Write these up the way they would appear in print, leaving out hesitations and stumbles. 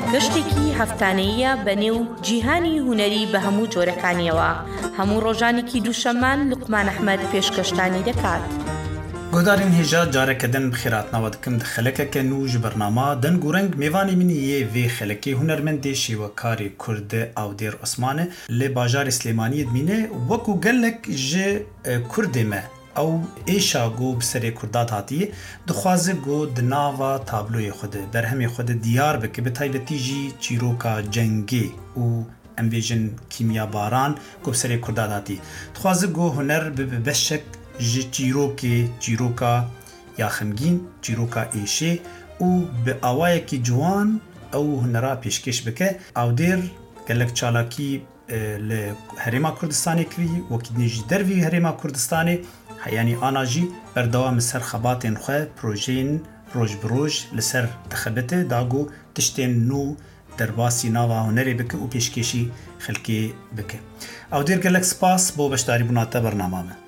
گەشتێکی هەفتانەیە بەنێو جیهانی هونەری بە هەموو جۆرەکانیەوە. هەموو ڕۆژانێکی دووشەممان لوقمان ئەحمەد پێشکەشتانی دەکات. گۆدارین هێژا جارێکەدەن بخێراتنەوە دکم خەلەکەکە نو ji بەرنامە دەنگ و ڕەنگ میوانی منی یê vê xelekê hunermendê şêwekarê Kurd Awdêr Osmanê lê bajarê Slêmaniyê dimîne wekû gelek ji Kurdê me ew êşa got bi serê Kurdat hatiye dixwaze got di nava tabloyê xwe de berhemê xwe de diyar bike bi taybetî jî çîroka cengê û em bêjin kîmyabaran got bi serê Kurdat hatiye dixwaze got huner bibe beşek ji çîroka ya xemgîn çîroka êşê û bi awayekî ciwan ew hunera pêşkêş bike. Awdêr gelek çalakî li Herêma Kurdistanê kirî wekî dinê jî dervî Herêma Kurdistanê heyanî ana jî berdewam li ser xebatên xwe projeyên roj bi roj li ser dixebite da got tiştên nû derbasî nava hunerê bike û pêşkêşî xelkê bike. Awdêr gelek spas bo beşdarîbûna te bernama me.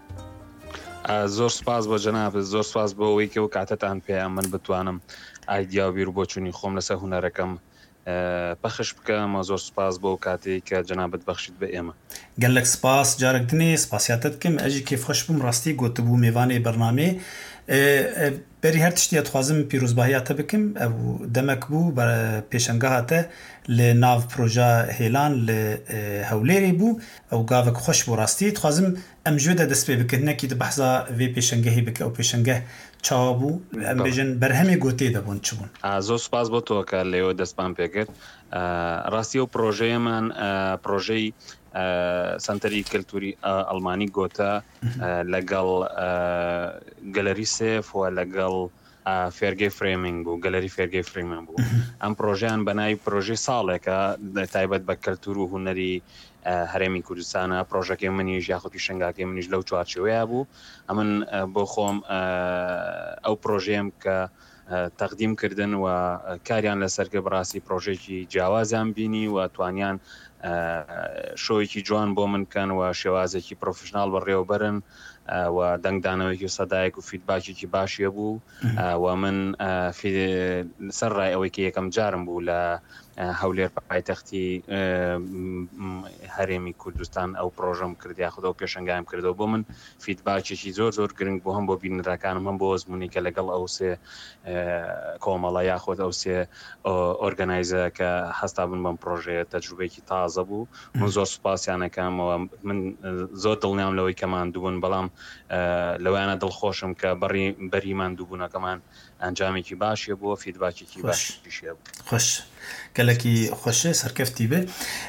زۆر سپاس بۆ جەناب، زۆر سپاس بۆ ئەوەی کە و کاتتان پێیان من بتوانم ئایدیا و بیر و بۆچوونی خۆم لەسەر هونەرەکەم بەخش بکەم. زۆر سپاس بۆ کاتێک کە جەنابەت بەخشیت بە ئێمە. gelek spas carek dinê spasiyate dikim ez jî kêfxweş bûm rastî gotibû mêvanê bernamê berî her tiştî dixwazim pîrozbahiya te bikim ew demek bû pêşengeha te li nav proja hêlan li Hewlêrê bû ew gavek xweş bû rastî dixwazim em ji wê de dest pê bikin hinekî di behsa vê pêşengehê bike ew pêşengeh çawa bû em bêjin berhemê gotê de bûn çi bûn. زۆر سپاس بۆ تۆ کە لێوە دەستمان پێکرد. ڕاستی و پرۆژەیەمان پرۆژەی سنتەری کللتوری ئەڵمانی گۆتە لەگەڵ گەلەری سێف و لەگەڵ فێرگەی فرێمینگ بوو گەلەری فێرگەی فرێمینگ بوو. ئەم پرۆژیان بەناوی پرۆژەی ساڵێکە تایبەت بە کەلتور و هونەری هەرێمی کوردستانە. پرۆژەکەی منیش یاخود پیشەنگاکەی منیش لەو چوارچێوەیە بوو. ئەمن بۆ خۆم ئەو پرۆژەیەم کە تەقدیم کردن و کاریان لەسەرکە بڕاستی پرۆژێکی جیاوازیان بینی و توانیان شۆیەکی جوان بۆ من بکەن و شێوازێکی پرۆفشناڵ بەڕێوەبەرن و دەنگدانەوەیکی و سەدایەک و فیدباکێکی باشیە بوو و من سەر ڕای ئەوەی کە یەکەم جارم بوو لە هەولێر پایتەختی هەرێمی کوردستان ئەو پرۆژەم کرد یاخود ئەو پێشەنگایم کردەوە. بۆ من فیدباکێکی زۆر زۆر گرنگ بۆ هەم بۆ بینەرەکانم هەم بۆ ئەزموونی کە لەگەڵ ئەو سێ کۆمەڵە یاخود ئەو سێ ئۆرگەنایزە کە هەستا بن بەم پرۆژەیە تەجروبەیەکی تازە بوو. من زۆر سوپاسیانەکەمەوە. من زۆر دڵنیام لەوەی کەمان دووبوون بەڵام لەوانە دڵخۆشم کە بەریمان دووبوونەکەمان ئەنجامێکی باشیە بووە فیدباکێکی باشیە بوو. خۆش gelekî xweşe serkeftî be.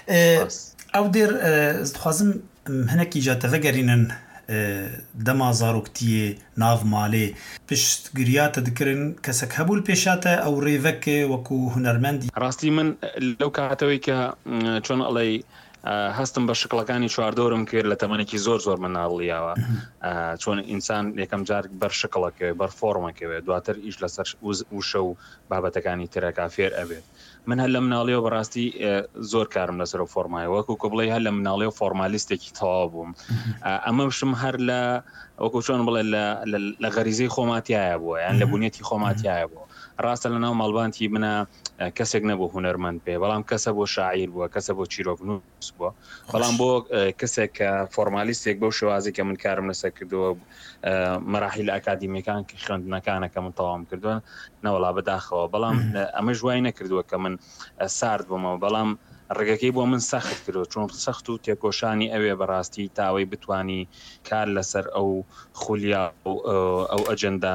Awdêr dixwazim hinekî ja te vegerînin dema zaroktiyê nav malê piştgiriya te dikirin kesek hebû li pêşa te ew rêvekê wekû hunermendî. ڕاستی من لەو کاتەوەی کە چۆن ئەڵێ هەستم بە شکڵەکانی چواردۆرم کرد لە تەمەنێکی زۆر زۆر مناڵیاوە چۆن ئینسان یەکەم جار بەر شکڵەکەوێ بەر فۆڕمەکەوێ دواتر ئیش لەسەر وشە و بابەتەکانی ترەکە فێر ئەبێت. من هەر لە مناڵیەوە بەڕاستی زۆر کارم لەسەر فۆرمایە وەکو کە بڵێ هەر لە مناڵیەوە فۆرمالیستێکی تەواو بووم. ئەمە بشم هەر لە وەکو چۆن بڵێ لە غەریزەی خۆماتیایە بووە یان لە بوونیەتی خۆماتیایە بووە. ڕاستە لە ناو ماڵبانتی منە کەسێک نەبوو هونەرمەند پێ بەڵام کەسە بۆ شاعیر بووە کەسە بۆ چیرۆکنووس بووە بەڵام بۆ کەسێک کە فۆرمالیستێک بەو شێوازی کە من کارم لەسەر کردووە مەراحیل ئەکادیمیەکان کە خوێندنەکانەکە من تەواوم کردووە نەوەڵا بەداخەوە بەڵام ئەمە ژوای نەکردووە کە من سارد بوومەوە بەڵام ڕێگەکەی بۆ من سەخت کردو چۆن سەخت و تێکۆشانی ئەوێ بەڕاستی تاوەی بتانی کار لەسەر ئەو خولیا ئەو ئەجەندا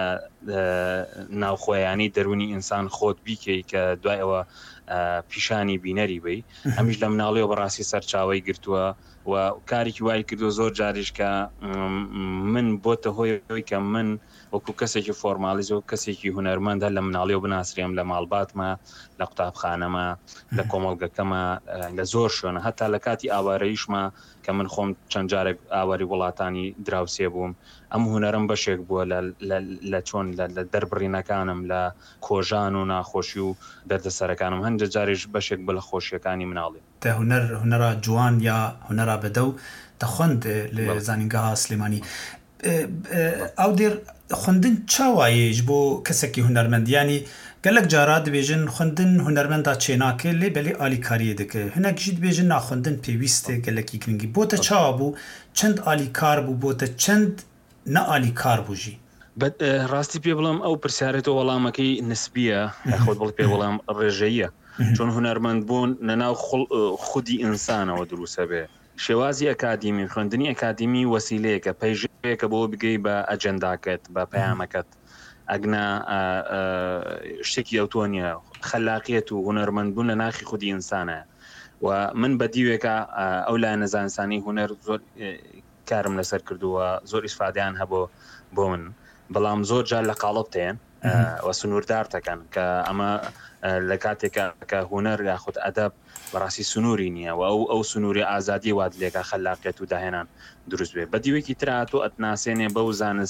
ناوخۆیانی دەرونی ئینسان خۆت بیکەی کە دوای ئەوە پیشانی بینەری بی. ئەمیش لە مناڵیەوە بەڕاستی سەرچاوی گرتووە و کارێکی وای کردو زۆر جاریش کە من بۆتە هۆی کە من وەکو کەسێکی فۆرمالیز و کەسێکی هونەرمەندە لە مناڵیەوە بناسرێم لە ماڵباتمە لە قوتابخانەمە لە کۆمەڵگەکەمە لە زۆر شوێنە هەتا لە کاتی ئاوارەیشمە کە من خۆم چەند جارێک ئاواری وڵاتانی دراوسێ بووم. ئەم هونەرم بەشێک بووە لە چۆن لە دەربڕینەکانم لە کۆژان و ناخۆشی و دەردەسەرەکانم هەندێک جاریش بەشێک بە لە خۆشیەکانی مناڵێ. te hunera ciwan ya hunera bedew te xwend li zanîngeha Slêmanî. Awdêr xwendin çawa yê ji bo kesekî hunermend yanî gelek cara dibêjin xwendin hunermenda çênake lê belê alîkariyê dike. Hinek jî dibêjin na xwendin pêwîst e gelekî giringî. Bo te çawa bû, çend alîkar bû, bo te çend ne alîkar bû jî. ڕاستی پێ بڵم ئەو پرسیارێتەوە وەڵامەکەی نسبیە خۆت بڵ پێ بڵام ڕێژەیە چۆن هونەرمەند بوون لەناو خودی ئینسانەوە دروستە بێ شێوازی ئەکادیمی خوێندنی ئەکادیمی وەسیلەیەکە پەیژەیەکە بۆ بگەی بە ئەجەنداکەت بە پەیامەکەت ئەگنا شتێکی ئەو تۆ نیە خەلاقیەت و هونەرمەند بوون لە ناخی خودی ئینسانە و من بە دیوێکە ئەو لایەنە زانستانی هونەر زۆر کارم لەسەر کردووە زۆر ئیسفادیان هەبوو بۆ من بەڵام زۆر جار لە قاڵب تێن و سنووردار دەکەن کە ئەمە لە کاتێکە کە هونەر یاخود ئەدەب بەڕاستی سنووری نییە و ئەو سنووری ئازادی وات لێکە خەلاقیەت و داهێنان دروست بێ بە دیوێکی تراتۆ ئەتناسێنێ بەو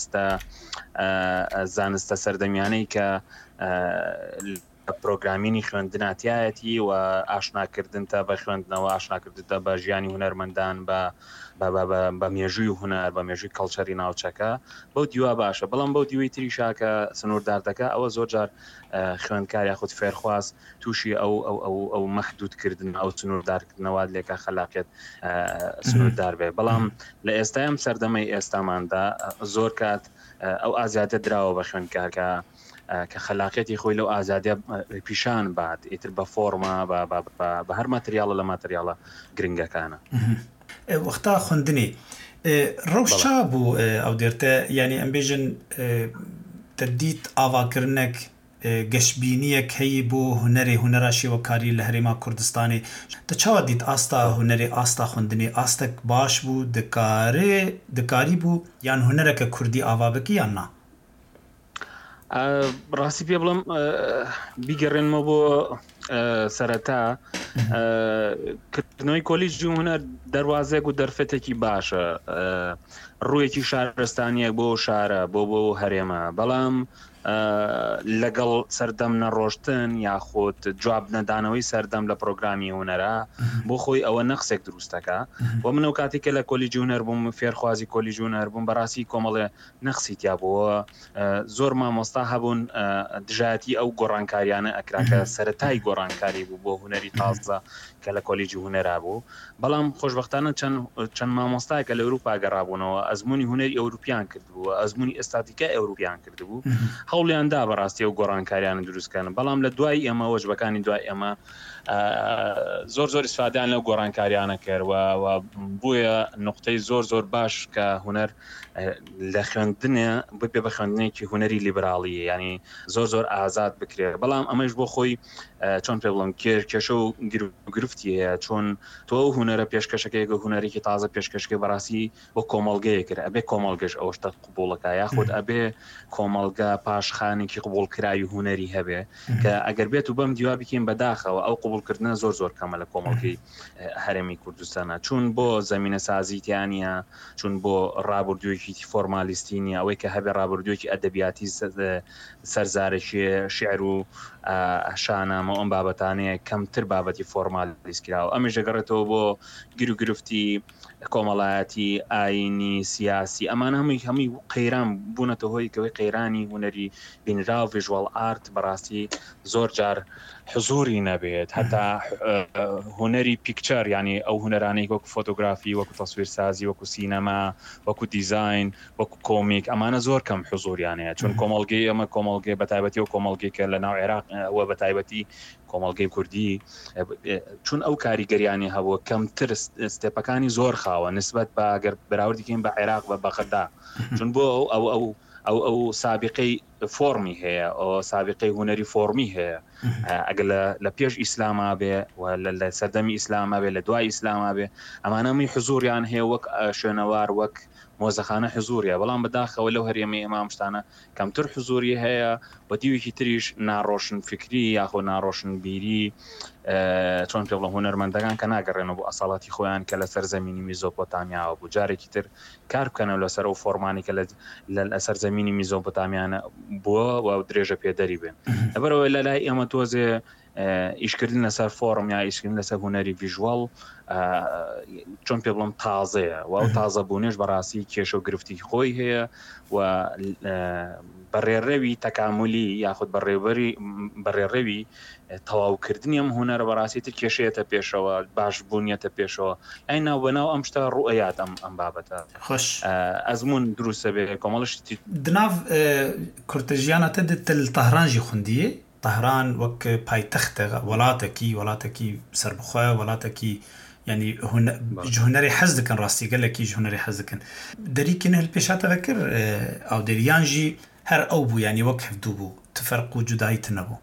زانستە سەردەمیانەی کە پرۆگرامینی خوێندناتیایەتی و ئاشناکردن تا بە خوێندنەوە ئاشناکردنە بە ژیانی هونەرمەندان بە مێژووی هونەر بە مێژووی کەڵچەری ناوچەکە بەو دیوە باشە بەڵام بەو دیوەی تریشاکە سنووردار دەکە ئەوە زۆر جار خوێندکار یاخود فێرخواز تووشی ئەو مەحدودکردن ئەو سنووردارکردنەوە لێکە خەلاقیەت سنووردار بێ بەڵام لە ئێستایم سەردەمەی ئێستاماندا زۆر کات ئەو ئازادە دراوە بە خوێندکارکە کە خەلاقیەتی خۆی لەو ئازادە پیشان بات ئیتر بە فۆرما بە هەر ماتریاڵە لە ماتریاڵە گرنگەکانە وەختا خوێندنی ڕەوشا بوو ئەو دێرتە ینی ئەمبێژن تەدیت ئاواکردنێک گەشتبینیەک هەیە بۆ هونەرێ هونەرا شێوەکاری لە هەرێما کوردستانی دە چاوە دیت ئاستا هونەرێ ئاستا خوێندنی ئاستەک باش بوو دکاری بوو یان هونەرەکە کوردی ئاوا بکی یان نا ڕاستی پێ بڵم بیگەڕێنمە بۆ سەرەتا کردنەوەی کۆلیژی هونەر دەواازێک و دەرفەتێکی باشە ڕوویەکی شارستانیەک بۆ شارە بۆ هەرێمە بەڵام لەگەڵ سەردەم نەڕۆشتن یاخۆت جواب نەدانەوەی سەردەم لە پرۆگرامی هونەرە بۆ خۆی ئەوە نەخسێک دروستەکە بۆ منەوە کاتێکە لە کۆلیژی هونەر بووم فێرخوازی کۆلیژی هونەر بووم بەڕاستی کۆمەڵێ نەخسی تیا بووە زۆر مامۆستا هەبوون دژایەتی ئەو گۆڕانکاریانە ئەکراکە سەرەتای گۆڕانکاری بوو بۆ هونەری تازە کە لە کۆلیژی هونەرا بوو بەڵام خۆشبەختانە چەند مامۆستایکە لە ئەوروپا گەڕابوونەوە ئەزمموی هونەری ئەوروپیان کردبووە ئەزمموی ئێستاتیکە ئەوروپیان کردبوو هەوڵیاندا بەڕاستی و گۆڕانکاریانە دروستکەن بەڵام لە دوای ئێمە وەجبەکانی دوای ئێمە زۆر ئیسفادیان لەو گۆڕانکاریانە کردوە بووە نقطەی زۆر باش کە هونەر لە خوێندنە بپێ بە خوێندنێکی هونەری لیبراڵیە ینی زۆر ئازاد بکرێت بەڵام ئەمەش بۆ خۆی چۆن پێ بڵم کێشە و گرفتی هەیە چۆن تۆ هونەرە پێشکەشەکەیەکە هونەرێکی تازە پێشکەشەکە بەڕاستی بۆ کۆمەڵگەیە کرد ئەبێ کۆمەڵگەش ئەوشتە قبولەکە یاخود ئەبێ کۆمەڵگە پاشخانێکی قبولکراوی هونەری هەبێ کە ئەگەر بێت و بەم دیوا بکەین بەداخەوە ئەو قبولکردنە زۆر کەمە لە کۆمەڵگەی هەرێمی کوردستانە چون بۆ زەمینە سازیتیانە چون بۆ ڕابردوویەکی فۆرمالیستی نیە ئەوەی کە هەبێ ڕابردوویەکی ئەدەبیاتی سەرزارێکی شعر و شانامە ئەم بابەتانەیە کەمتر بابەتی فۆرمالیستکراوە ئەمە ژەگەڕێتەوە بۆ گرفتی کۆمەڵایەتی ئاینی سیاسی ئەمانە هەمووی قەیران بوونەتە هۆی کەوەی قەیرانی هونەری بینرا و ڤیژوەڵ ئارت بەڕاستی زۆر جار حزوری نەبێت هەتا هونەری پیکچەر ینی ئەو هونەرانەی وەکو فۆتۆگرافی وەکو تەسویرسازی وەکو سینەما وەکو دیزاین وەکو کۆمیک ئەمانە زۆر کەم حزوریانەیە چون کۆمەڵگەی ئەمە کۆمەڵگەی بەتایبەتی و کۆمەڵگەیکە لە ناو عێراق ئەوە بەتایبەتی کۆمەڵگەی کوردی چون ئەو کاریگەریانی هەبووە کەمتر ستێپەکانی زۆر خاوە نسبەت بە ئەگەر بەراوردیکەین بە عێراق بە بەغەدا چون بۆ ئەو سابقەی فۆرمی هەیە ئەو سابقەی هونەری فۆرمی هەیە ئەگەر لە پێش ئیسلاما بێ لە سەردەمی ئیسلاما بێ لە دوای ئیسلاما بێ ئەمانەمی حزوریان هەیە وەک شوێنەوار وەک مۆزەخانە حزوریە بەڵام بەداخەوە لەو هەرێمەی ئەمام شتانە کەمتر حزوری هەیە بە دیوێکی تریش ناڕۆشن فکری یاخۆ ناڕۆشن بیری چۆن پێ بڵێم هونەرمەندەکان کە ناگەڕێنەوە بۆ ئەساڵاتی خۆیان کە لە سەرزەمینی میزۆپۆتامیاوە بوو جارێکی تر کار بکەنەوە لەسەر ئەو فۆرمانی کە لە سەرزەمینی میزۆپۆتامیانە بووە و درێژە پێدەری بێن لەبەرەوەی لە لای ئێمە تۆزێ ئیشکردن لەسەر فۆرم یا ئیشکردن لەسەر هوەری ڤیژوەڵ چۆن پێ بڵم تازەیە و ئەو تازە بوونێش بەڕاستی کێشە و گرفتی خۆی هەیە و بەڕێڕەوی تەکاملی یاخود بەڕێڕەوی تەواوکردنی ئەم هوەرە بەڕاستیتر کێشەیەتە پێشەوە باش بوونیەتە پێشەوە ئەی ناو بەناو ئەم شتە ڕوئەیات ئەم بابەتە خۆش ئەزمون دروستە بێ کۆمەڵشتی دناو کورتژیانەتە دتل تەهرانژی خوندیە تەهران وەک پایتەختە وڵاتێکی سەربخۆە وڵاتێکی ینی هوەری حەز دکەن ڕاستی گەلێکیش هوەری حەز دکەن دەریکن هەل پێشاتەوە کرد ئەو دەریانژی هەر ئەو بوو ینی وەک هەفتوو بوو تفەرق و جوداییت نەبوو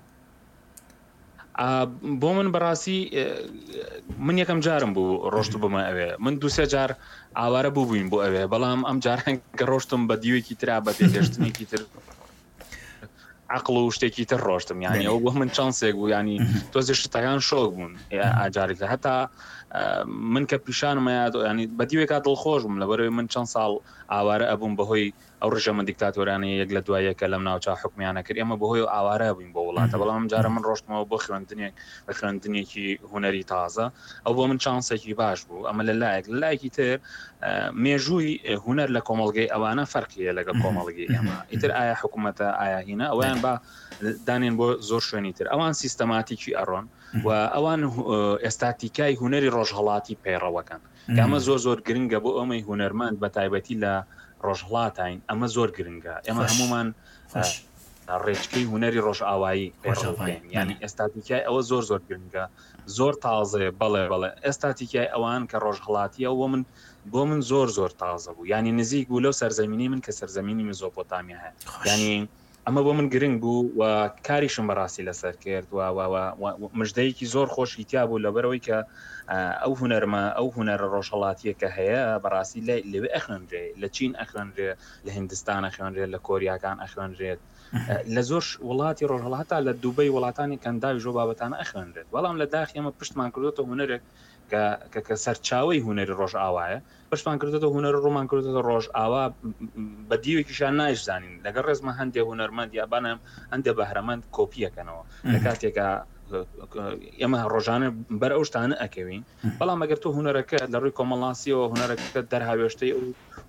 بۆ من بەڕاستی من یەکەم جارم بوو ڕۆشت بمە ئەوێ من دووسێ جار ئاوارە بووبووین بۆ ئەوێ بەڵام ئەم جاران کە ڕۆشتم بە دیوێکی ترا بە پێگەشتنێکی تر عقل و شتێکی تر ڕۆشتم یعنی ئەو بۆ من چانسێک بوو ینی تۆزی شتەکان شۆک بوون ئاجارێکە هەتا من کە پیشانمە ینی بە دیوێکا دڵخۆش بووم لەبەرەوەی من چەند ساڵ ئاوارە ئەبووم بەهۆی ئەو ڕژەمە دیکتاتۆرانەیە یەک لە دوایەکە لەم ناوچە حکمیانە کرد ئێمە بەهۆی ئاوارە بووین بۆ وڵاتە بەڵام جارە من ڕۆشتمەوە بۆ خوێندنێکی هوەری تازە ئەو بۆ من چانسێکی باش بوو ئەمە لەلایەکی تر مێژووی هوەر لە کۆمەڵگەی ئەوانە فەرقیە لەگەڵ کۆمەڵگەی ئێمە ئیتر ئایا حکوومەتە ئایا هینە ئەویان بە دانێن بۆ زۆر شوێنی تر ئەوان سیستەماتیکی ئەڕۆن و ئەوان ئێستاتیکای هوەری ڕۆژهەڵاتی پەیڕەوەکەن ئەمە زۆر گرنگە بۆ ئەمەی هوەرمەند بە تایبەتی لە ڕۆژهەڵاتین ئەمە زۆر گرنگە ئێمە هەمومان ڕێچکەی هوەری ڕۆژئاوایی ینی ئێستاتیکای ئەوە زۆر گرنگە زۆر تازێ بەڵێ ئێستاتیکای ئەوان کە ڕۆژهەڵاتیە بۆ من زۆر تازە بوو ینی نزیک بوو لەو سەرزەمینی من کە سەرزەمینی مزۆپۆتامیا هەیە ینی ئەمە بۆ من گرنگ بوو و کاریشم بەڕاستی لەسەر کرد و مژدەیەکی زۆر خۆشی تیا بوو لەبەرەوەی کە ئەو هوەرمە ئەو هوەرە ڕۆژهەڵاتیە کە هەیە بەڕاستی لەوێ ئەخوێنرێ لە چین ئەخوێنرێ لە هندستان ئەخوێنرێت لە کۆریاکان ئەخوێنرێت لە زۆر وڵاتی ڕۆژهەڵاتە لە دووبەی وڵاتانی کەنداوی ژۆ بابەتانە ئەخوێنرێت بەڵام لە داخی ئەمە پشتمان کردوتە هوەرێک کە سەرچاوی هوەری ڕۆژ ئاوایە پشتمان کردێتە هوەر ڕوومان کردێتە ڕۆژ ئاوا بە دیوێکیشان نایشزانین لەگەڵ ڕێزمە هەندێک هوەرمەند یابانم هەندێک بەهرەمەند کۆپیەکەنەوە لە کاتێکە ئێمە ڕۆژانە بەر ئەو شتانە ئەکەوین بەڵام ئەگەر تۆ هوەرەکە لە ڕووی کۆمەڵاسیەوە هوەرەکە دەرهاوێشتەی ئەو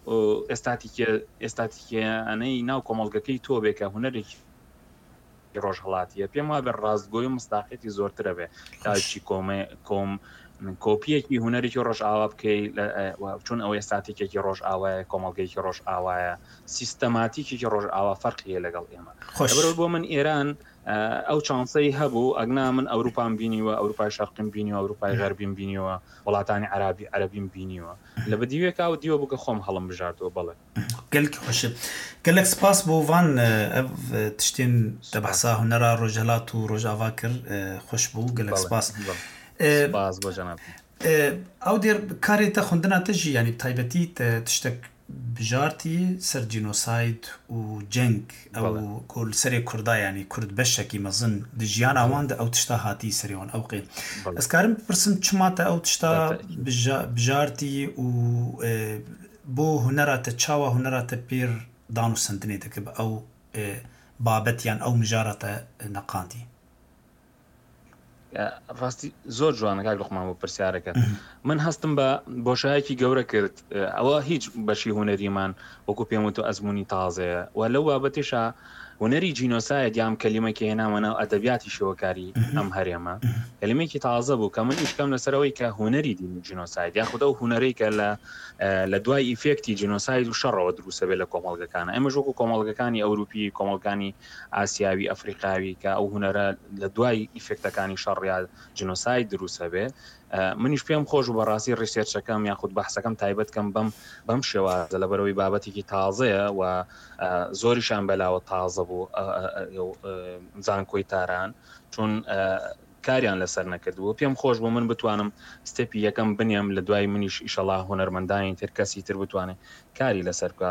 ئێستاتیکیانەی ناو کۆمەڵگەکەی تۆ بێکە هوەرێکی ڕۆژهەڵاتیە پێم وابێ ڕاستگۆی و مستاقێتی زۆرترە بێ تاچی کۆم کۆپیەکی هوەرێکی ڕۆژ ئاوا بکەی چون ئەو ئێستاتیکێکی ڕۆژ ئاوایە کۆمەڵگەیکی ڕۆژ ئاوایە سیستەماتیکێکی ڕۆژ ئاوا فەرقیە لەگەڵ ئێمە بۆ من ئێران ئەو چانسەی هەبوو ئەگنا من ئەوروپام بینیوە ئەوروپای شەرقیم بینیوە ئەوروپای غەربیم بینیوە وڵاتانی عەرەبیم بینیوە لە بەدیوێکا و دیوە بکە خۆم هەڵم بژاردەوە بەڵێ گەلکی خۆشە گەلێک سپاس بۆ وان تشتێن دەبەحسا هوەرە ڕۆژهەڵات و ڕۆژئاوا کرد خۆش بوو گەلێک سپاس بۆ جەناب ئەو دێر کارێتە خوندناتەژی ینی تایبەتی تشتێک بژارتی سەر جینۆساید و جەنگ ئەو کۆل سەرێ کووردا ینی کورد بەشێکی مەزن دژیان ئەواندا ئەو تشتا هاتی سەریەوەن ئەو قێ ئەسکارم بپرسم چماتە ئەو تشتا بژارتی و بۆ هوەراتە چاوە هوەراتە پێر دان و سندنێ دەکە بە ئەو بابەتیان ئەو مژارەتە نەقاندی ڕاستی زۆر جوانە کاک لوقمان بۆ پرسیارەکە من هەستم بە بۆشایەکی گەورە کرد ئەوە هیچ بەشی هوەریمان وەکو پێم وتو ئەزمموی تازەیە و لەو بابەتیشە هوەری جینۆساید یام کەلیمەکی هێنامەنە ئەدەبیاتی شێوەکاری ئەم هەرێمە کەلیمێکی تازە بوو کە من ئیشکەم لەسەرەوەی کە هوەری دینی جینۆساید یاخود ئەو هوەرەی کە لە دوای ئیفێکتی جینۆساید و شەڕەوە دروستە بێت لە کۆمەڵگەکانە ئەمە ژۆکو کۆمەڵگەکانی ئەوروپی کۆمەڵگانی ئاسیاوی ئەفریقاوی کە ئەو هوەرە لە دوای ئیفێکتەکانی شەڕیا جینۆساید دروستە بێت منیش پێم خۆش و بەڕاستی ڕیسێرچەکەم یاخود بەحسەکەم تایبەتکەم بەم شێوازە لەبەرەوەی بابەتێکی تازەیە و زۆریشان بەلاوە تازە بوو زانکۆی تاران چون کاریان لەسەر نەکردبوو پێم خۆش بوو من بتوانم ستێپی یەکەم بنێم لە دوای منیش ئیشەڵا هوەرمەندانی تر کەسی تر بتوانێت کاری لەسەر بکە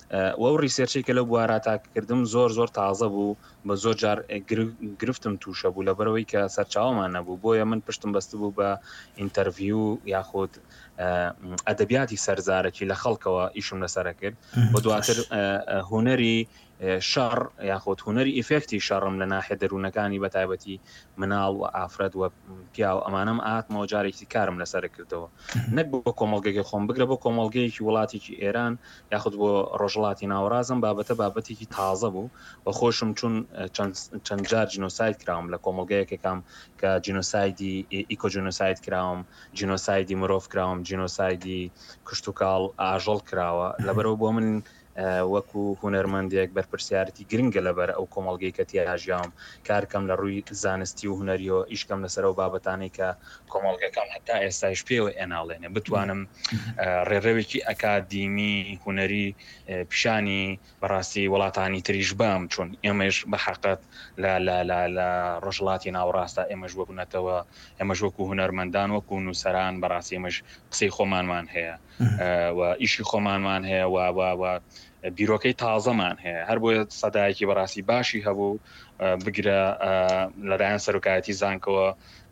وەو ریسێرچی کە لەو بواراتاکردم زۆر تازە بوو بە زۆر جار گرفتم تووشە بوو لەبەرەوەی کە سەرچاومان نەبوو بۆیە من پشتم بەست بوو بە ئینتەرویو یاخود ئەدەبیاتی سەرزارەکی لە خەڵکەوە ئیشم لەسەر کرد بۆ دواتر هوەری شەڕ یاخود هوەری ئیفێکتی شەڕم لە ناحیە دەروونەکانی بەتایبەتی مناڵ و ئافرەت و پیا و ئەمانەم ئاتمەوە جارێکی کارم لەسەر کردەوە نەک بۆ کۆمەڵگەی خۆم بگرە بۆ کۆمەڵگەیەکی وڵاتێکی ئێران یاخود بۆ ڕۆژڵاتی ناوەڕازم بابەتێکی تازە بوو و خۆشم چون چەند جار جینۆساید کراوم لە کۆمەڵگەیەکێکام کە جینۆسایدی ئیکۆجینۆساید کراوم جینۆسایدی مرۆڤ کراوم جینۆسایدی کشت و کاڵ ئاژەڵ کراوە لەبەرەوە بۆ من وەکو هونەرمەندێک بەرپرسیارەتی گرنگە لەبەر ئەو کۆمەڵگەی کە تیاژیام کارکەم لە ڕووی زانستی و هونەریەوە ئیشکەم لەسەر و بابەتانەی کە کۆمەڵگەکەم هەتا ئێستاش پێوە ئێناڵێنێ بتوانم ڕێڕەوێکی ئەکادیمی هونەری پیشانی بەڕاستی وڵاتانی تریش بام چون ئێمەش بە حقیقت لە ڕۆژڵاتی ناوەڕاستە ئێمەش وەبوونەتەوە ئێمەش وەکو هونەرمەندان وەکو نووسەران بەڕاستی ئێمەش قسەی خۆمانمان هەیە و ئیشی خۆمانمان هەیە و بیرۆکەی تازەمان هەیە هەر بۆیە سەدایەکی بەڕاستی باشی هەبوو بگرە لەلایەن سەرۆکایەتی زانکەوە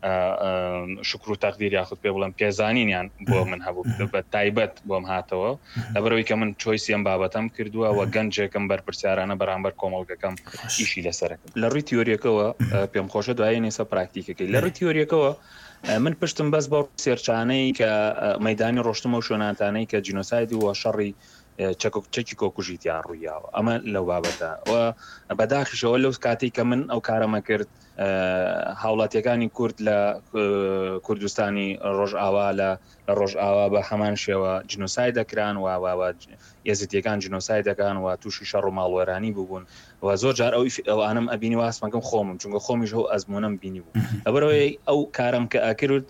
شکر و تەقدیر یاخود پێ بڵم پێزانینیان بۆ من هەبوو بە تایبەت بۆم هاتەوە لەبەرەوەی کە من چۆیسی ئەم بابەتەم کردووە و گەنجێکم بەرپرسیارانە بەرامبەر کۆمەڵگەکەم ئیشی لەسەرەکەم لە ڕووی تیۆریەکەەوە پێم خۆشە دوایە نێسە پراکتیکەکەی لە ڕووی تیۆریەکەەوە من پشتم بەس بە سێرچانەی کە مەدانی ڕۆشتمە و شوێناتانەی کە جینۆسایدی و شەڕی چەکی کۆکوژیتیان ڕوویاوە ئەمە لەو بابەتە و بەداخیشەوە لەو کاتێک کە من ئەو کارەمە کرد هاوڵاتیەکانی کورد لە کوردستانی ڕۆژئاوا لە ڕۆژئاوا بە هەمان شێوە جینۆساید دەکران و ئێزیدیەکان جینۆساید دەکان و تووشی شەڕ و ماڵوێرانی بوون و زۆر جار ئەوانم ئەبینی واسمەکەم خۆمم چونکە خۆمیش هەو ئەزمونم بینی بوو لەبەرەوەی ئەو کارم کە ئەکرد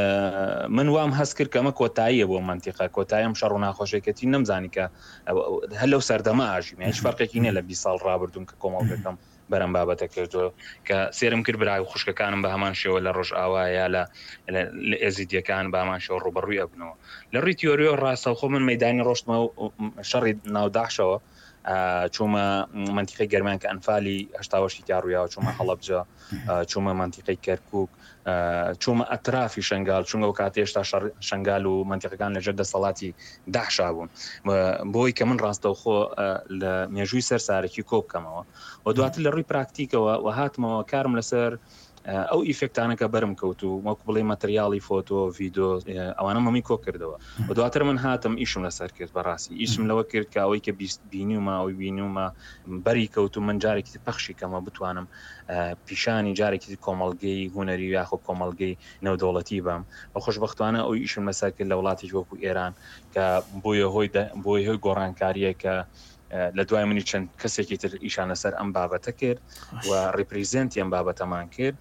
من وام هەست کرد کەمە کۆتاییە بۆ منتیقە کۆتایم شەڕ و ناخۆشیەکەتی نەمزانی کە هەر لەو سەردەمە ئاژیم هیچ فەرقێکی نییە لە 20 ساڵ ڕابردوون کە کۆمەڵگەکەم بەرەم بابەتە کردو کە سێرم کرد برای خوشکەکانم بە هەمان شێوە لە ڕۆژئاوا یا لە ئێزیدیەکان بە هەمان شێوە ڕوبەڕووی ئەبنەوە لە ڕووی تیۆریۆ ڕاستەوخۆ من مەدانی ڕۆشتمە و شەڕی ناوداعشەوە چوومە منتیقەی گەرمان کە ئەنفالی هەشتاوەشی تیاڕوویاوە چوومە هەڵەبجە چوومە منتیقەی کەرکووک چوومە ئەترافی شنگال چونگە و کاتێشتا شنگال و منتیقەکان لەژێر دەسەڵاتی داعشا بوون بۆی کە من ڕاستەوخۆ لە مێژووی سەرسارێکی کۆ بکەمەوە و دواتر لە ڕووی پراکتیکەوە و هاتمەوە کارم لەسەر ئەو ئیفێکتانەکە بەرم کەوت و وەکو بڵێ مەتریاڵی فۆتۆ ڤیدۆ ئەوانە مەمی کۆ کردەوە و دواتر من هاتم ئیشم لەسەر کرد بەڕاستی ئیشم لەوە کرد کە ئەوەی کە بینیومە ئەوی بینیومە بەری کەوت و من جارێکی پەخشی کەمە بتوانم پیشانی جارێکی کۆمەڵگەی هونەری یاخۆ کۆمەڵگەی نێودەوڵەتی بم بە خۆشبەختانە ئەو ئیشم لەسەر کرد لە وڵاتی وەکو ئێران کە بۆیە هۆی گۆڕانکاریە کە لە دوای منی چەند کەسێکی تر ئیشان لەسەر ئەم بابەتە کرد و ڕیپریزنتی ئەم بابەتەمان کرد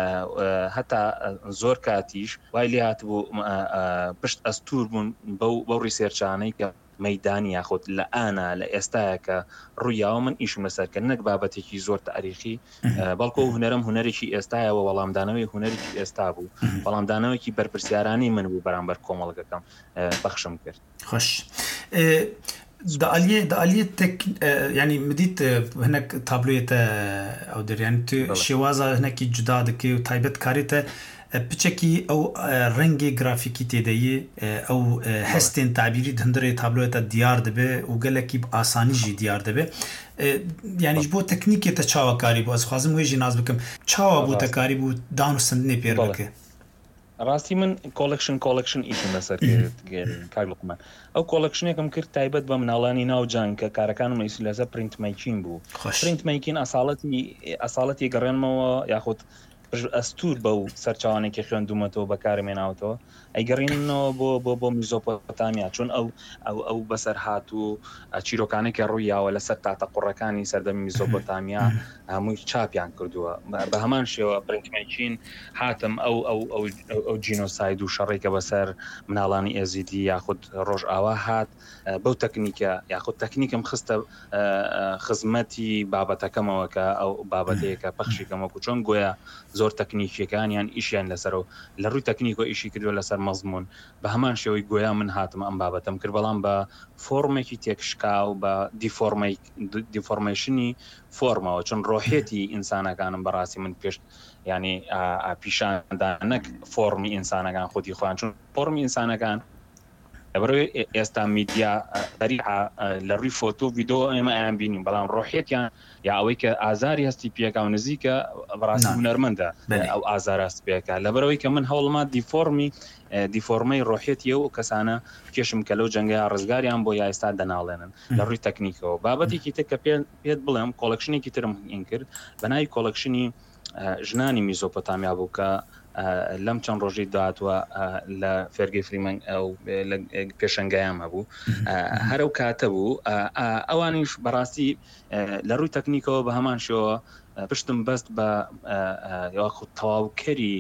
هەتا زۆر کاتیش وای لێ هاتبوو پشت ئەستور بوون بەو ڕیسێرچانەی کە مەدانی یاخود لە ئانا لە ئێستایەکە ڕوویاوە من ئیشم لەسەرکە نەک بابەتێکی زۆر تاریخی بەڵکۆ هونەرم هونەرێکی ئێستایەوە وەڵامدانەوەی هونەرێکی ئێستا بوو وەڵامدانەوەکی بەرپرسیارانی من بوو بەرامبەر کۆمەڵگەکەم بەخشم کرد خۆش دعالیه تک یعنی مدید هنک تابلویت او دریان تو شوازه هنکی جدا دکی و تایبت کاریت بچکی او رنگ گرافیکی تیدایی او هستین تعبیری دندره تابلویت دیار دبه و گلکی آسانی جی دیار دبه یعنی بو تکنیکی تا چاوا کاری بو از خوازم ویجی ناز بکم چاوا بو تکاری بو دانو سندنی پیر بکه ڕاستی من کۆلکشن ئیشم لەسەر کار لقمان ئەو کۆلکشنێکم کرد تایبەت بە مناڵانی ناوجان کە کارەکانم ئیسی لەسەر پرینتمەیکین بوو پرینتمەیکین ئەساڵەتی گەڕێنمەوە یاخود ئەستور بەو سەرچاوانێکی خوێندومەتەوە بەکارمێناوتەوە ئەیگەڕینەوە بۆ میزۆپۆتامیا چون ئەو بەسەر هات و چیرۆکانێکی ڕوویاوە لەسەر تاتە قوڕەکانی سەردەمی میزۆپۆتامیا هەمووی چاپیان کردووە بە هەمان شێوە پرینتمەیکین هاتم ئەو جینۆساید و شەڕێکە بەسەر مناڵانی ئێزیدی یاخود ڕۆژئاوا هات بەو تەکنیکە یاخود تەکنیکم خستە خزمەتی بابەتەکەمەوە کە ئەو بابەتەیەکە پەخشیکەمەوەکو چۆن گویا زۆر تەکنیکیەکانیان ئیشیان لەسەرەوە لە ڕووی تەکنیکۆ ئیشی کردووە لەسەر مەزمون بە هەمان شێوەی گویا من هاتم ئەم بابەتم کرد بەڵام بە فۆرمێکی تێکشکا و بە دیفۆرمێشنی فۆرمەوە چون ڕۆحێتی ئینسانەکانم بەڕاستی من پێش ینی پیشاندا نەک فۆرمی ئینسانەکان خۆتی خۆیان چون فۆرمی ئینسانەکان لەبەرەوەی ئێستا میدیا تەریحە لە ڕووی فۆتۆ ڤیدۆ ئێمە ئەیان بینیم بەڵام ڕۆحێتیان یا ئەوەی کە ئازاری هەستی پێکا و نزیکە بەڕاستی هونەرمەندە ئەو ئازار هەست پێکا لەبەرەوەی کە من هەوڵما دیفۆرمەی ڕۆحێتی و کەسانە کێشم کە لەو جەنگەیە ڕزگاریان بۆ یا ئێستا دەناڵێنن لە ڕووی تەکنیکەوە بابەتێکی تر کە پێت بڵێم کۆڵەکشنێکی ترم ئین کرد بەناوی کۆڵەکشنی ژنانی میزۆپۆتامیا بوو کە لەم چەند ڕۆژی داهاتوە لە فێرگی فریمەن ئەو پێشەنگایان هەبوو هەرو کاتە بوو ئەوانیش بەڕاستی لە ڕووی تەکنیکەوە بە هەمان شێوە پشتم بەست بە تەواوکەری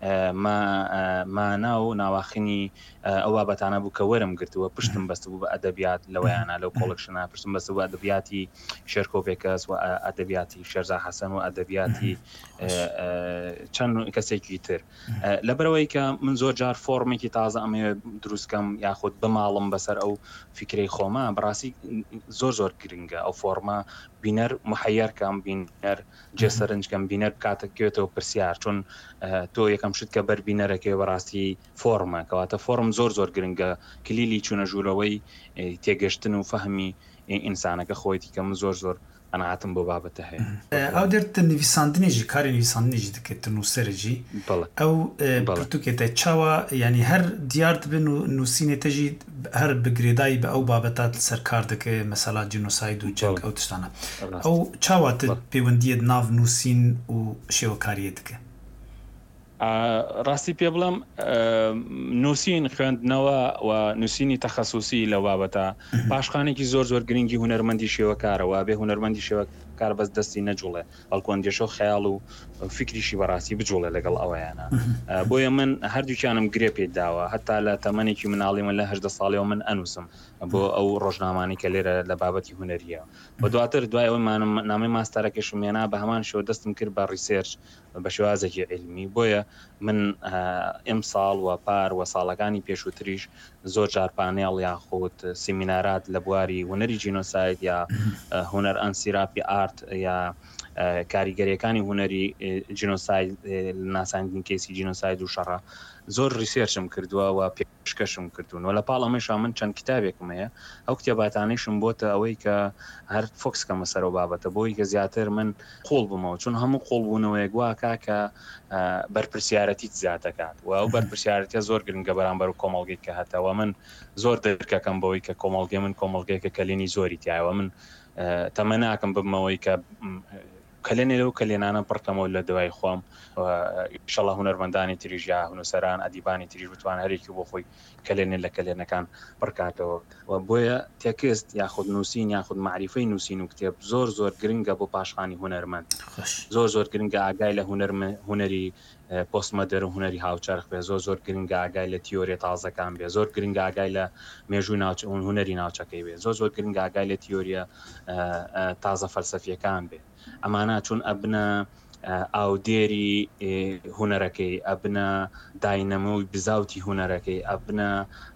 مانا و ناواخنی ئەو بابەتانە بوو کە وەرم گرتووە پشتم بەست بوو بە ئەدەبیات لەوەیانە لەو کۆڵەکشنە پشتم بەست بوو ئەدەبیاتی شێرکۆڤێکەس و ئەدەبیاتی شێرزا حەسەن و ئەدەبیاتی چەند کەسێکی تر لەبەرەوەی کە من زۆر جار فۆرمێکی تازە ئەمێ دروستکەم یاخود بماڵم بەسەر ئەو فکرەی خۆمە بەڕاستی زۆر گرنگە ئەو فۆرمە بینەر محەیەرکەم بینەر جێسەرنجکەم بینەر کاتەکەوێتەوە پرسیار چون تۆ یەکەم شت کە بەربینەرەکەی بەڕاستی فۆرمە کەواتە فۆرم زۆر گرنگە کلیلی چوونە ژوورەوەی تێگەشتن و فەهمی ئینسانەکە خۆیتی کە من زۆر ئەنعاتم بۆ بابەتە هەیە ئەو دێرتە نویساندنێژی کاری نویساندنێژی دەکەێتن و سەرجی ئەو پرتوکێتە چاوە ینی هەر دیار دەبن و نووسینێتەژی هەر بگرێدایی بە ئەو بابەتات سەرکار دەکە مەسەلا جینۆساید و جەنگ ئەو تشتانە ئەو چاواتە پەیوەندیت ناو نووسین و شێوەکاریە دەکە ڕاستی پێ بڵم نووسین خوێندنەوە و نووسینی تەخەسوسی لە بابەتە پاشخانێکی زۆر گرنگی هونەرمەندی شێوەکارەوە بێ هونەرمەندی شێوەکار بەس دەستی نەجوڵێ بەڵکۆندێشە خەیاڵ و فکریشی بەڕاستی بجوڵێ لەگەڵ ئەوەیانە بۆیە من هەردووکیانم گرێ پێ داوە هەتا لە تەمەنێکی مناڵی من لە 18 ساڵیەوە من ئەنووسم بۆ ئەو ڕۆژنامانی کە لێرە لە بابەتی هونەریە بە دواتر دوای ئەوەی نامەی ماستەرەکەشم هێنا بە هەمان شێوە دەستم کرد بە ڕیسێرچ بە شێوازێکی علمی بۆیە من ئەمساڵ و پار و ساڵەکانی پێشووتریش زۆر جار پانێڵ یاخود سیمینارات لە بواری هونەری جینۆساید یا هونەر ئەنسیراپی ئارت یا کاریگەریەکانی هونەری جینۆساید ناساندنی کەسی جینۆساید و شەڕە زۆر ریسێرچم کردووە و پێشکەشم کردوون و لە پاڵ ئەمەشا من چەند کتابێکم هەیە ئەو کتێباتانەیشم بۆتە ئەوەی کە هەر فۆکسکەمە سەرەوە بابەتە بۆی کە زیاتر من قوڵ بمەوە چون هەموو قوڵبوونەوەیەک واکە کە بەرپرسیارەتیت زیاتەکات و ئەو بەرپرسیارەتە زۆر گرنگە بەرامبەر و کۆمەڵگەی کە هەتەوە من زۆر دەرکەکەم بەوەی کە کۆمەڵگەی من کۆمەڵگەیەکە کەلێنی زۆری تایەوە من تەمە ناکەم ببمەوەی کە کەلێنێ لەو کەلێنانە پڕکەمەوە لە دوای خۆم ئینشەڵڵا هونەرمەندانی تریژ یا هونەسەران ئەدیبانی تریژ بتوان هەرێکی بۆ خۆی کەلێنێ لە کەلێنەکان پڕکاتەوە و بۆیە تێکست یاخود نووسین یاخود معریفەی نووسین و کتێب زۆر گرنگە بۆ پاشخانی هونەرمەند زۆر گرنگە ئاگای لە هونەری پۆستمەدەر و هونەری هاوچەرخ بێ زۆر گرنگە ئاگای لە تیۆریە تازەکان بێ زۆر گرنگە ئاگای لە مێژووی هونەری ناوچەکەی بێ زۆر گرنگە ئاگای لە تیۆریە تازە فەلسەفیەکان بێ ئەمانە چون ئەبنە ئاودێری هونەرەکەی ئەبنە داینەمەوی بزاوتی هونەرەکەی ئەبنە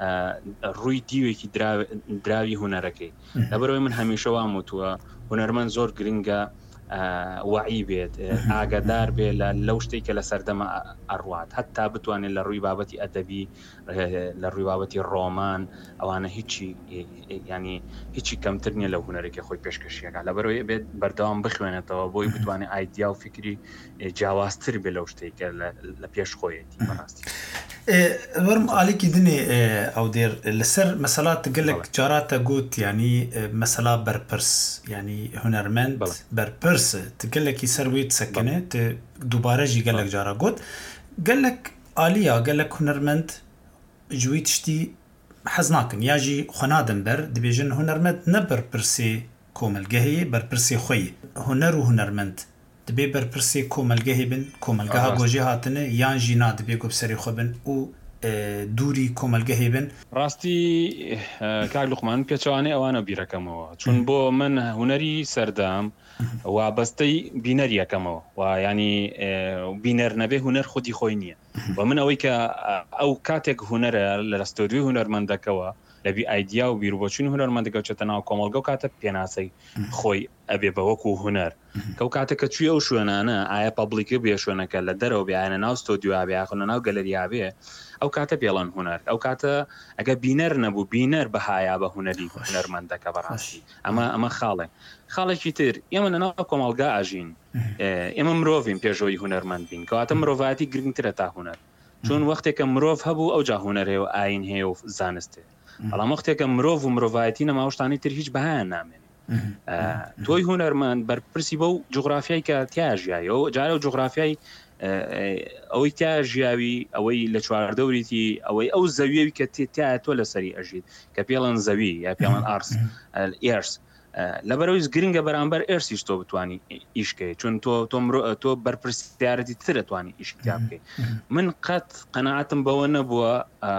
ڕووی دیوێکی دراوی هونەرەکەی لەبەرەوەی من هەمیشە وام وتووە هونەرمەند زۆر گرنگە وعی بێت ئاگادار بێ لەو شتێک کە لە سەردەمە ئەڕوات هەتا بتوانێت لە ڕووی بابەتی ئەدەبی لە ڕووی بابەتی ڕۆمان ئەوانە هیچی کەمتر نیە لە هونەرێکی خۆی پێشکەشیەکە لەبەرەوەی بێت بەردەوام بخوێنێتەوە بۆی بتوانێت ئایدیا و فکری جیاوازتر بێ لەو شتێکە لە پێش خۆیەتی بەڕاستی وەرم ئالێکی دنێ ئەو دێر لەسەر مەسەلات گەلێک جاراتە گوت ینی مەسەلا بەرپرس ینی هونەرمەند بەرپرس گەلێکی سەروێت سەکنێت دووبارەژی گەلێک جارە گوت گەلێک ئالیا گەلێک هونەرمەند جووی تشتی حەز ناکەن یاژی خۆنادن بەر دەبێژن هونەرمەند نە بەرپرسێ کۆمەلگەهەیە بەرپرسێ خۆی هونەر و هونەرمەند دەبێ بەرپرسێ کۆمەلگەهی بن کۆمەلگەها گۆژی هاتنە یان ژینا دەبێ گۆبسەری خۆ بن و دووری کۆمەلگە هێبن. ڕاستی کاک لوقمان پێچوانێ ئەوانە بیرەکەمەوە چون بۆ من هوەری سەردام وابەستەی بینەریەکەمەوە و ینی بینەر نەبێ هوەر خودی خۆی نییە و من ئەوەی کە ئەو کاتێک هوەرە لە ستۆریوی هوەرمەندەکەوە لەبی ئایدیا و بیرروبۆچین هوەرمەندەکە چێتە ناو کۆمەلگە و کاتە پێناسەی خۆی ئەبێ بەوەکو هوەر کەو کاتێککە توی ئەو شوێنانە ئایا پابلیکە بێ شوێنەکە لە دەرەوە بیانە ناو ستۆدیو بیاخۆ لە ناو گەلەریابێ ئەو کاتە پێڵەن هوەر ئەو کاتە ئەگە بینەر نەبوو بینەر بەهایا بە هوەری هوەرمەندەکە بەڕاستی ئەمە خاڵێکی تر ئێمە لە ناو کۆمەلگا ئاژین ئێمە مرۆڤین پێشەوەی هوەرمەند بین کەواتە مرۆڤایەتی گرنگترە تا هوەر چون وەختێکە مرۆڤ هەبوو ئەو جا هوەر هەیە و ئاین هەیە و زانستێ بەڵام وەختێکە مرۆڤ و مرۆڤایەتی نەماوەشتانی تر هیچ بەهایان نامێنێ تۆی هوەرمەند بەرپرسی بەو جوغرافیای کە تیا ژیایەوە جارە و جوغرافیای ئەوەی تا ژیاوی ئەوەی لە چواردەوریتی ئەوەی ئەو زەویەوی کە تایە تۆ لەسەری ئەژیت کە پێڵەن زەوی یا پێڵەن ئێرس لەبەرەوەی گرنگە بەرامبەر ئێرسیش تۆ بتوانی ئیشکەی چون تۆ بەرپرسیارەتی تر دەتوانی ئیشتیا بکەیت من قەت قەناعەتم بەوە نەبووە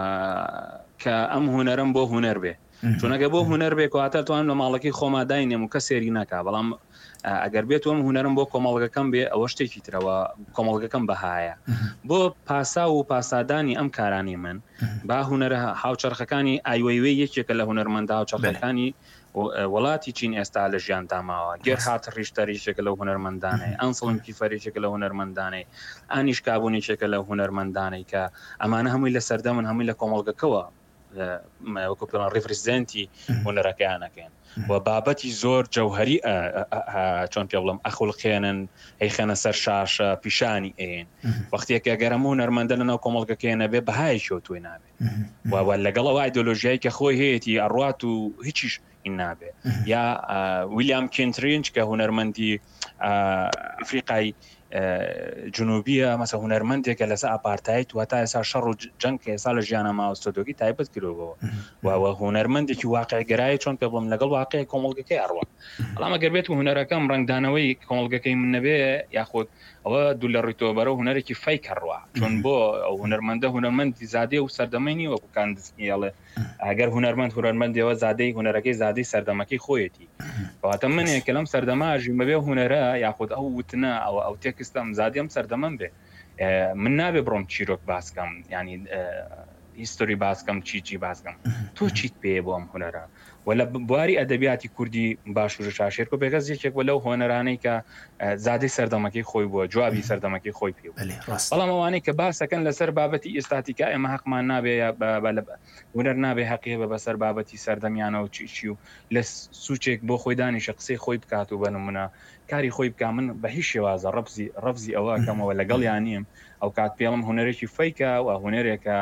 کە ئەم هوەرم بۆ هوەر بێ چونەگە بۆ هوەر بێ کەواتە توانم لە ماڵەکەی خۆماداینێم و کە سێری ناکا بەڵام ئەگەر بێت ئەم هوەرم بۆ کۆمەڵگەکەم بێ ئەوە شتێکی ترەوە کۆمەڵگەکەم بەهایە بۆ پاسا و پاسادانی ئەم کارانی من با هوەرە هاوچەرخەکانی ئایوەیوەی یەکێکە لە هوەرمەندا هاوچەرخەکانی وڵاتی چین ئێستا لە ژیان تاماوە گەر هات ڕیشتەریشێکە لە هوەرمەندانەی ئەنسڵم کیفەرێکێکە لە هوەرمەندانەی ئانیش کابوونیێکێکە لە هوەرمەندانەی کە ئەمانە هەمووی لە سەردەمن هەمووی لە کۆمەڵگەکەوە وەکو پێڵەن ریفرزنتی هوەرەکەیانەکەن و بابەتی زۆر جەوهەری چۆن پێ بڵم ئەخولقێنن هەیخەنە سەر شاشە پیشانی ئێن وەختێک گەرەم هوەرمەندە لەناو کۆمەڵگەکەیە نەبێ بەهای شۆ توی نابێت و لەگەڵەوە ئایدۆلۆژیایی کە خۆی هەیەی ئەڕوات و هیچیش این نابێ یا ویلیام کێنترینج کە هوەرمەندی ئەفریقای جنوبیە مەسە هوەرمەندێکە لەسەر ئاپارتایت و تا ئێستا شەڕ و جەنگ کە ئێستا لە ژیانە ماوەستۆدۆگی تایبەت کردەوە و هوەرمەندێکی واقعگەرایی چۆن پێ بڵم لەگەڵ واقعی کۆمەڵگەکەی ئەڕوە بەڵام ئەگەر بێت و هوەرەکەم ڕنگدانەوەی کۆمەڵگەکەی من نەبێ یاخود ئەوە دوو لە ڕیتۆبەرە هوەرێکی فەیک هەڕوە چۆن بۆ ئەو هوەرمەندی زادێ و سەردەمەی وەکو کاندسنیڵێ ئەگەر هوەرمەندەوە زادەی هوەرەکەی زادەی سەردەمەکەی خۆیەتی کەواتە منێک کە لەم سەردەماژی بەبێ هوەرە یاخود ئەو وتنە ئەو تێکستم زادیم سەردەمەم بێ من نابێ بڕۆم چیرۆک باسکەم ینی هیستۆری باسکەم چی باسکەم تۆ چیت پێ بۆ ئەم هوەرە وە لە بواری ئەدەبیاتی کوردی باشوور شاشێر و بێگەز یەکێک لەو هوەرانەی کە زادەی سەردەمەکەی خۆی بووە جوابی سەردەمەکەی خۆی پێ بەڵام ئەوانەی کە باسەکەن لەسەر بابەتی ئێستاتیکا ئێمە حەقمان نابێ هوەر نابێ حەقیە بە بەسەر بابەتی سەردەمیانەوە چی و لە سوچێک بۆ خۆی دانیشە قسەی خۆی بکات و بنمونە کاری خۆی بکە من بە هیچ شێوازە ڕەفزی ئەوە کەمەوە لەگەڵ یانیم ئەو کات پێڵم هوەرێکی فەیکە و هوەرێکە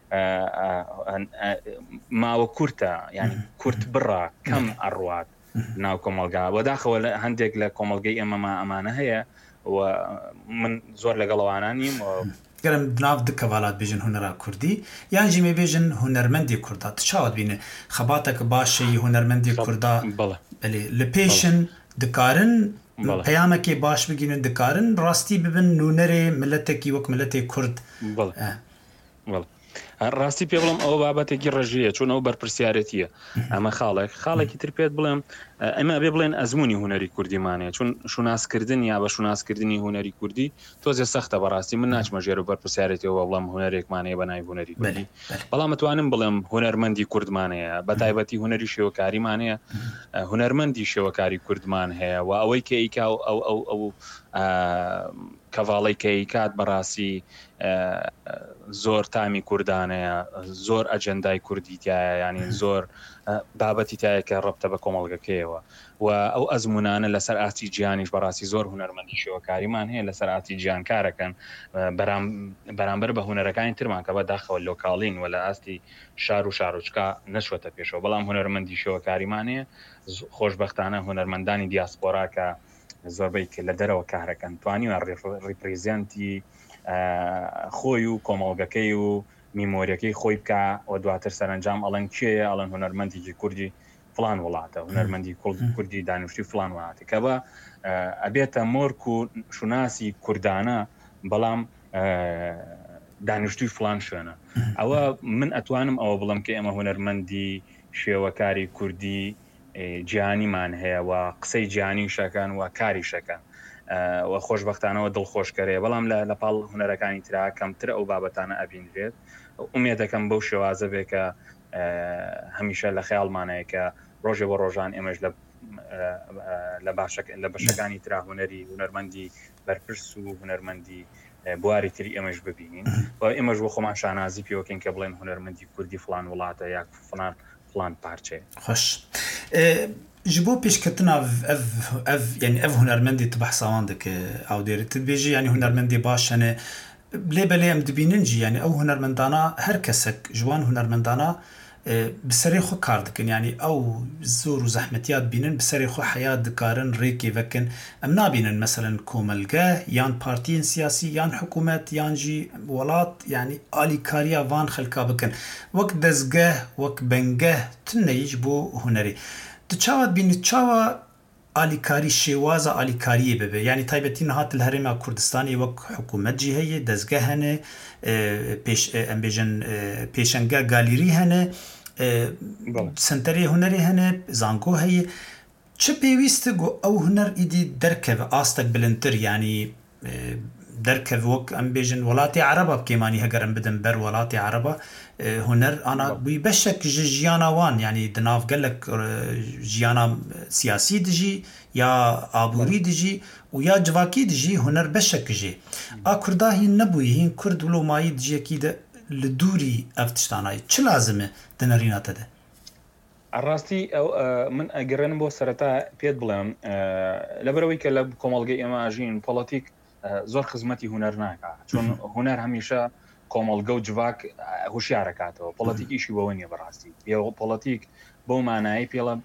ماوە کورتە ینی کورت بڕە کەم ئەڕوات ناو کۆمەلگا وەداخەوە هەندێک لە کۆمەلگەی ئەمانە هەیە و من زۆر لەگەڵەوانانیم گەرم ناو دکەواڵات بێژن هوەرا کوردی یان ژیمێ بێژن هوەرمەندی کووردا چاوت بینێ خەباتێکە باشی هوەرمەندی کووردا لە پێشن دکارن پەیامێکی باش بگینن دکارن ڕاستی ببن نونەرێ ملەتێکی وەک ملەتێ کورد ڕاستی پێ بڵم ئەوە بابەتێکی ڕژەیە چون ئەو بەرپرسیارەتیە ئەمە خاڵێکی تر پێت بڵێم ئەمە بێ بڵێن ئەزمموی هوەری کوردیمانەیە چون شوناسکردن یا بە شوناسکردنی هوەری کوردی تۆزێ سەختە بەڕاستی من ناچمە ژێر و بەرپرسیارەتەوە بڵام هوەرێکمانەیە بە ناوی هوەری کوردی بەڵام متوانم بڵێم هوەرمەندی کوردمانەیە بە تایبەتی هوەری شێوەکاریمانەیە هوەرمەندی شێوەکاری کوردمان هەیە و ئەوەی کە ئیکا ئەو کەڤاڵی کە کات بەڕاستی زۆر تامی کوردانەیە زۆر ئەجەندای کوردی تایە ینی زۆر بابەتی تایە کە ڕەبتە بە کۆمەڵگەکەیەوە و ئەو ئەزمونانە لەسەر ئاستی گیانیش بەڕاستی زۆر هوەرمەندی شێوەکاریمان هەیە لەسەر ئاستی گیانکارەکەن بەرامبەر بە هوەرەکانی ترمان کە بەداخەوە لۆکاڵین و لە ئاستی شار و شارۆچکا نەچوەتە پێشەوە بەڵام هوەرمەندی شێوەکاریمان هەیە خۆشبەختانە هوەرمەندانی دیاسپۆرا کە زۆربەی کە لە دەرەوە کارەکەن توانیوە ڕیپریزنتی خۆی و کۆمەڵگەکەی و میمۆریەکەی خۆی بکە و دواتر سەرنجام ئەڵەن کێیە ئەڵەن هوەرمەندێکی کوردی فلان وڵاتە هوەرمەندی کوردی دانیشتی فلان وڵاتی کە بە ئەبێتە مۆرک و شوناسی کوردانە بەڵام دانیشتوی فلان شوێنە ئەوە من ئەتوانم ئەوە بڵم کە ئێمە هونەرمەندی شێوەکاری کوردی جیهانیمان هەیە و قسەی جیهانی شەکان و کاری شەکان و خۆشبەختانەوە دڵخۆشکەرەیە بەڵام لە پاڵ هونەرەکانی ترا کەمتر ئەو بابەتانە ئەبینرێت ئومێد دەکەم بەو شێوازە بێ کە هەمیشە لە خەیاڵمانەیە کە ڕۆژێ بۆ ڕۆژان ئێمەش لە بەشەکانی ترا هونەرمەندی بەرپرس و هونەرمەندی بواری تری ئێمەش ببینین و ئێمەش بۆ خۆمان شانازی پێوەکەین کە بڵێن هونەرمەندی کوردی فلان وڵاتە یا فلان پارچێ خۆش ji bo pêşketina yani ev hunermendê tu behsawan dike awdêrî tu dibêjî yani hunermendê baş hene lêbelê em dibînin jî yani ew hunermendana her kesek ji wan hunermendana bi serê xwe kar dikin yani ew zor û zehmetiya dibînin bi serê xwe heya dikarin rêkê vekin em nabînin mesela komelgeh yan partiyên siyasî yan hikûmet yan jî welat yani alîkariya van xelka bikin wek dezgeh wek bengeh tuneyî ji bo hunerê tu çawa bînî çawa alîkarî şêwaza alîkariyê bibe yani taybetî nihat li Herêma Kurdistanê wek hikûmet jî heye dezgeh hene em bêjin pêşengeh galîrî hene senterê hunerê hene zango heye çi pêwîst got ew huner îdî derkeve astek bilindtir yani derkev wek em bêjin welatê Ereba bikêmanî heger em bidin ber welatê Ereba huner ana bûyî beşek ji jiyana wan yani di nav gelek jiyana siyasî dijî ya aborî dijî û ya civakî dijî huner beşek jî a Kurda hîn nebûyî hîn Kurd wilo dijekî de li dûrî ev tiştanayî çi lazim e di nerîna te de ڕاستی من ئەگەڕێنم بۆ سەرەتا پێت بڵێم لەبەرەوەی کە لە کۆمەڵگەی ئێمە ئاژین پۆڵەتیک زۆر خزمەتی هونەر ناکا چون هونەر هەمیشە کۆمەڵگە و جوواک هوشیارەکاتەوە پۆڵەتیک ئیشی بەوە نیە بەڕاستی پۆڵەتیک بەو مانایی پێڵم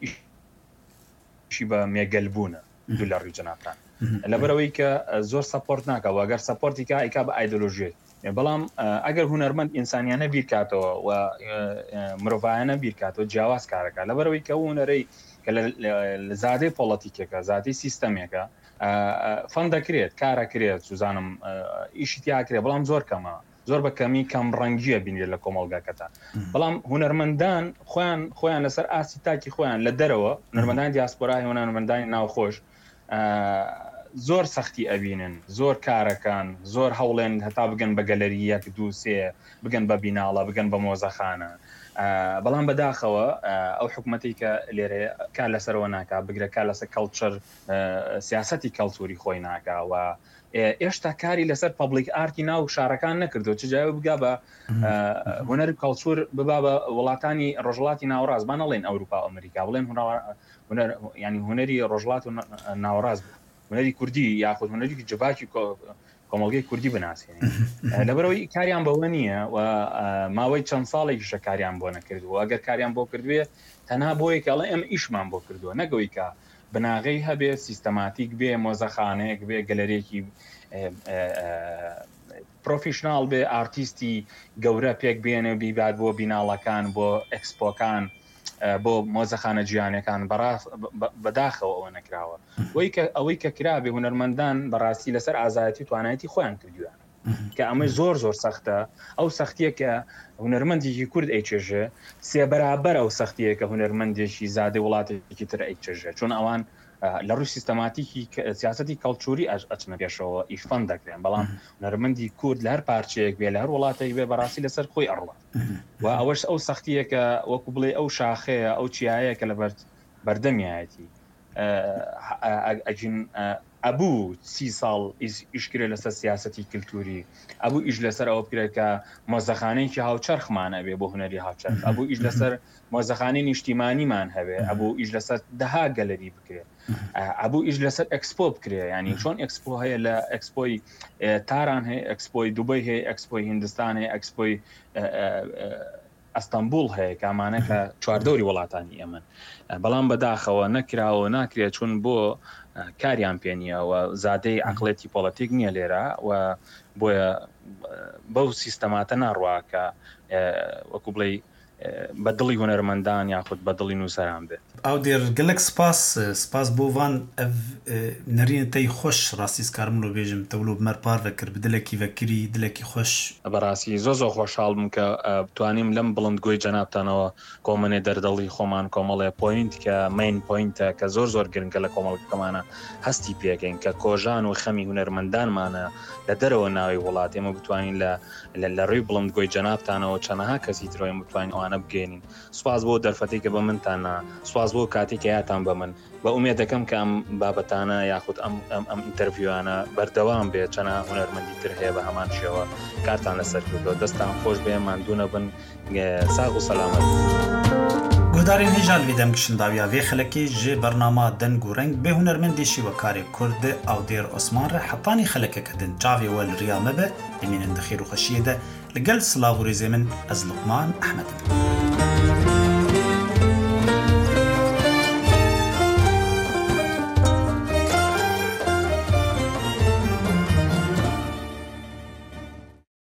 ئیشی بە مێگەلبوونە دوو لە ڕووی جەنابان لەبەرەوەی کە زۆر سەپۆرت ناکە و ئەگەر سەپۆرتی کا ئیکا بە ئایدۆلۆژیێت بەڵام ئەگەر هونەرمەند ئینسانیانە بیرکاتەوە و مرۆڤایانە بیرکاتەوە جیاواز کارەکە لەبەرەوەی کە هونەرەی کە لە زادەی پۆڵەتیکێکە زادی سیستەمێکە فەن دەکرێت کارەکرێت سوزانم ئیشی تیاکرێت بەڵام زۆر کەمە زۆر بە کەمی کەم ڕەنگیە بینێت لە کۆمەڵگاکەتە بەڵام هونەرمەندان خۆیان لەسەر ئاسی تاکی خۆیان لە دەرەوە هونەرمەندانی دیاسپۆرای هونەرمەندانی ناوخۆش زۆر سەختی ئەبینن زۆر کارەکان زۆر هەوڵێن هەتا بگەن بە گەلەری یەک دوو سێ بگەن بە بیناڵە بگەن بە مۆزەخانە بەڵام بەداخەوە ئەو حکوومەتی کە لێرە کار لەسەرەوە ناکا بگرێت کار لەسەر کەڵچەر سیاسەتی کەڵتوری خۆی ناکا و ئێشتا کاری لەسەر پەبلیک ئارتی ناو شارەکان نەکردو چجاوی بگا بە هونەر کەڵچور ببا بە وڵاتانی ڕۆژڵاتی ناوەڕاست با نەڵێن ئەوروپا ئەمریکا بڵێن ینی هونەری ڕۆژڵات و ناوەڕاست هونەری کوردی یاخود هونەری جڤاکی کۆمەڵگەی کوردی بناسیێنێ لەبەرەوەی کاریان بەوە نییە و ماوەی چەند ساڵێکیشە کاریان بۆ نەکردووە ئەگەر کاریان بۆ کردوێ تەنها بۆیە کە ئەڵێ ئێمە ئیشمان بۆ کردووە نەگەوەی کە بناغەی هەبێ سیستەماتیک بێ مۆزەخانەیەک بێ گەلەرێکی پرۆفیشناڵ بێ ئارتیستی گەورە پێک بێنێ بیبات بۆ بیناڵەکان بۆ ئەکسپۆکان بۆ مۆزەخانە جیهانەکان بەداخەوە ئەوە نەکراوە ئەوەی کە کرابێ هونەرمەندان بەڕاستی لەسەر ئازایەتی توانایەتی خۆیان کردووە کە ئەمە زۆر سەختە ئەو سەختیە کە هونەرمەندێکی کورد ئەیچێژێ سێ بەرابەر ئەو سەختیە کە هونەرمەندێکی زادی وڵاتێکی تر ئەیچێژێ چون ئەوان لە ڕووی سیستەماتیکی سیاسەتی کەڵتوری ئەچنە پێشەوە ئیشفەن دەکرێن بەڵام هونەرمەندی کورد لە هەر پارچەیەک بێ لە هەر وڵاتێک بێ بەڕاستی لەسەر خۆی ئەڕوە و ئەوەش ئەو سەختیە کە وەکو بڵێ ئەو شاخەیە ئەو چیایە کە لە بەردەمیایەتی ئەجین ئەبوو 30 ساڵ ئیشکرێ لەسەر سیاسەتی کللتوری ئەبوو ئیش لەسەر ئەوە بکرێت کە مۆزەخانەیەکی هاوچەرخمانە بێ بۆ هونەری هاوچەرخ ئەبوو ئیش لەسەر مۆزەخانەی نیشتیمانیمان هەبێ ئەبوو ئیش لەسەر دەها گەلەری بکرێت ئەبوو ئیش لەسەر ئەکسپۆ بکرێ ینی چۆن ئەکسپۆ هەیە لە ئەکسپۆی تاران هەیە ئەکسپۆی دوبەی هەیە ئەکسپۆی هیندستان هەیە ئەکسپۆی ئەستەمبول هەیە کامانە کە چواردەوری وڵاتانی ئێمن بەڵام بەداخەوە نەکراوە ناکرێت چون بۆ کاریان پێنیەوە زادەی عقلێتی پۆڵەتیک نییە لێرە و بۆیە بەو سیستەماتە ناڕواکە وەکو بڵێ بەدڵی هونەرمەندان یاخود بەدڵی نووسەران بێت. ئەو دێر گەلک سپاس بۆوان ئەv نەرینەتەی خۆش ڕاستیس کارملۆ بێژم تەولۆ بمەرپار vekir bi dilekî vekirî dilekî xweş. بەڕاستی زۆ خۆشحاڵ بم کە بتوانیم لەم بڵندگۆی جەنابتانەوە کۆمنێ دەردەڵی خۆمان کۆمەڵێ پوینت کە مین پوینتە کە زۆر گرنگە لە کۆمەڵگەکەمانە هەستی پێکەین کە کۆژان و خەمی هونەرمەندانمانە لە دەرەوە ناوی وڵات ئێمە بتوانین لە ڕووی بڵندگۆی جەنابتانەوە چەنەها کەسی ترۆیم بتوانین ئەوانە بگەینین. سوپاس بۆ دەرفەتێک کە بە منتانە، سوپاس بۆ کاتێک یاتان بە من. بە ئومێد دەکەم کە ئەم بابەتانە یاخود ئەم ئینتەرویوانە بەردەوام بێت چەنەها هونەرمەندی تر هەیە بە هەمان شێوە کارتان لەسەر کردەوە. دەستان خۆش بێ، ماندوو نەبن، ساغ و سەلامەت. گۆدارین هێژال وی دەمکشنداویا vê xelekê ji bernama deng û reng bê hunermendê şîwekarê Kurd Awdêr Osman re hetanî xelekeke din çavê we li riya me be, bimînin di xêr û xweşiyê de li gel silav û rêzê min ez Luqman Ehmed.